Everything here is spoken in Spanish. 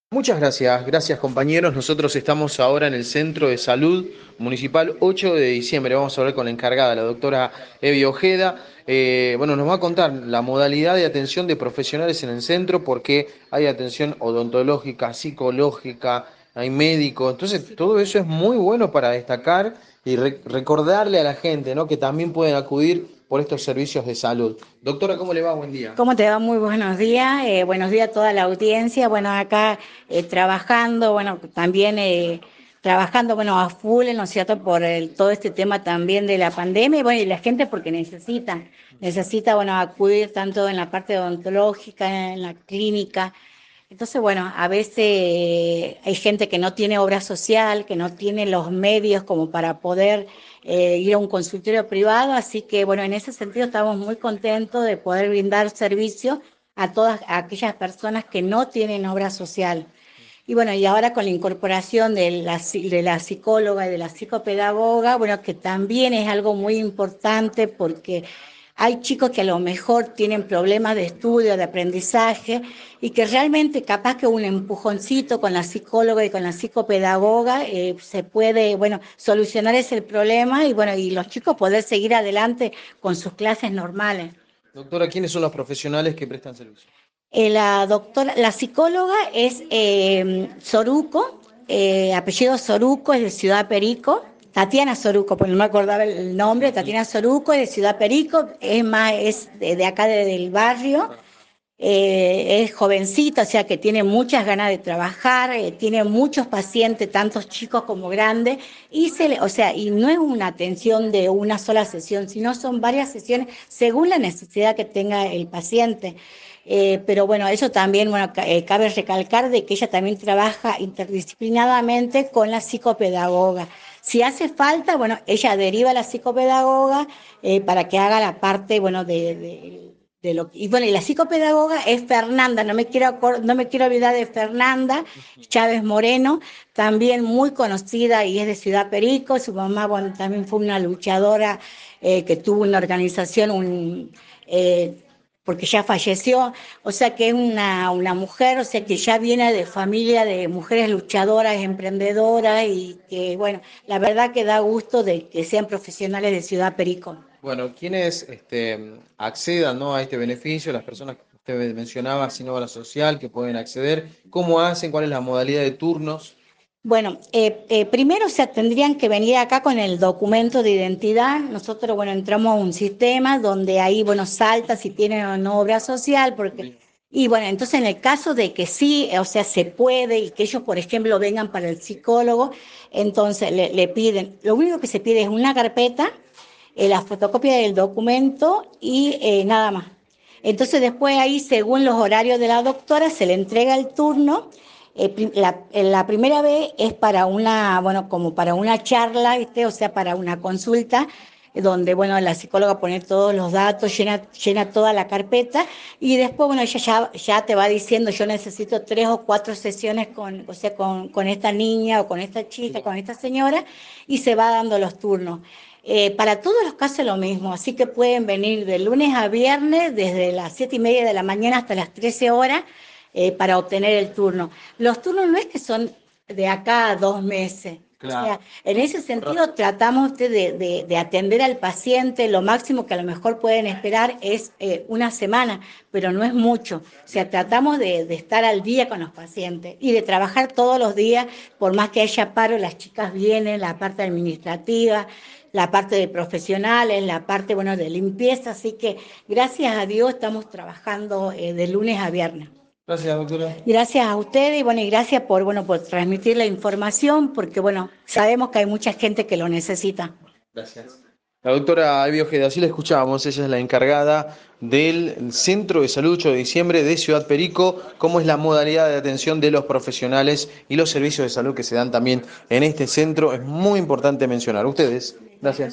Muchas gracias compañeros. Nosotros estamos ahora en el Centro de Salud Municipal 8 de diciembre. Vamos a hablar con la encargada, la doctora Evi Ojeda. Nos va a contar la modalidad de atención de profesionales en el centro, porque hay atención odontológica, psicológica, hay médicos. Entonces, todo eso es muy bueno para destacar y recordarle a la gente, ¿no?, que también pueden acudir por estos servicios de salud. Doctora, ¿cómo le va? Buen día. ¿Cómo te va? Muy buenos días a toda la audiencia. Bueno, acá trabajando, bueno, también trabajando, bueno, a full, ¿no es cierto?, por todo este tema también de la pandemia, y bueno, y la gente porque necesita, bueno, acudir tanto en la parte odontológica, en la clínica. Entonces, bueno, a veces hay gente que no tiene obra social, que no tiene los medios como para poder ir a un consultorio privado, así que, bueno, en ese sentido estamos muy contentos de poder brindar servicio a todas aquellas personas que no tienen obra social. Y bueno, y ahora con la incorporación de la psicóloga y de la psicopedagoga, bueno, que también es algo muy importante porque hay chicos que a lo mejor tienen problemas de estudio, de aprendizaje, y que realmente capaz que un empujoncito con la psicóloga y con la psicopedagoga se puede, bueno, solucionar ese problema y bueno, y los chicos poder seguir adelante con sus clases normales. Doctora, ¿quiénes son los profesionales que prestan servicio? La psicóloga es Soruco, apellido Soruco, es de Ciudad Perico. Tatiana Soruco, pues no me acordaba el nombre. Tatiana Soruco es de Ciudad Perico, es más, es de acá del barrio. Es jovencita, o sea que tiene muchas ganas de trabajar, tiene muchos pacientes, tantos chicos como grandes, o sea, y no es una atención de una sola sesión, sino son varias sesiones según la necesidad que tenga el paciente. Pero bueno, eso también, bueno, cabe recalcar de que ella también trabaja interdisciplinadamente con la psicopedagoga. Si hace falta, bueno, ella deriva a la psicopedagoga para que haga la parte, bueno, y bueno, y la psicopedagoga es Fernanda, no me quiero olvidar de Fernanda Chávez Moreno, también muy conocida y es de Ciudad Perico. Su mamá, bueno, también fue una luchadora que tuvo una organización, porque ya falleció, o sea que es una mujer, o sea que ya viene de familia de mujeres luchadoras, emprendedoras, y que, bueno, la verdad que da gusto de que sean profesionales de Ciudad Perico. Bueno, quienes accedan, ¿no?, a este beneficio, las personas que usted mencionaba, sin obra social, que pueden acceder, ¿cómo hacen? ¿Cuál es la modalidad de turnos? Bueno, primero, o sea, tendrían que venir acá con el documento de identidad. Nosotros, bueno, entramos a un sistema donde ahí, bueno, salta si tienen o no obra social, porque, y bueno, entonces en el caso de que sí, o sea, se puede y que ellos, por ejemplo, vengan para el psicólogo, entonces le piden, lo único que se pide es una carpeta, la fotocopia del documento y nada más. Entonces después ahí, según los horarios de la doctora, se le entrega el turno. La primera vez es para una, bueno, como para una charla, ¿viste? O sea, para una consulta, donde, bueno, la psicóloga pone todos los datos, llena toda la carpeta, y después, bueno, ella ya te va diciendo, yo necesito 3 o 4 sesiones o sea, con esta niña o con esta chica, con esta señora, y se va dando los turnos. Para todos los casos es lo mismo, así que pueden venir de lunes a viernes, desde las 7:30 de la mañana hasta las 13 horas, para obtener el turno. Los turnos no es que son de acá a 2 meses. Claro. O sea, en ese sentido tratamos de atender al paciente. Lo máximo que a lo mejor pueden esperar es una semana, pero no es mucho. O sea, tratamos de estar al día con los pacientes y de trabajar todos los días, por más que haya paro, las chicas vienen, la parte administrativa, la parte de profesionales, la parte, bueno, de limpieza, así que gracias a Dios estamos trabajando de lunes a viernes. Gracias, doctora. Gracias a ustedes y bueno, y gracias por, bueno, por transmitir la información, porque bueno, sabemos que hay mucha gente que lo necesita. Gracias. La doctora Evi Ojeda, así la escuchábamos, ella es la encargada del Centro de Salud 8 de diciembre de Ciudad Perico, cómo es la modalidad de atención de los profesionales y los servicios de salud que se dan también en este centro. Es muy importante mencionar. Ustedes, gracias.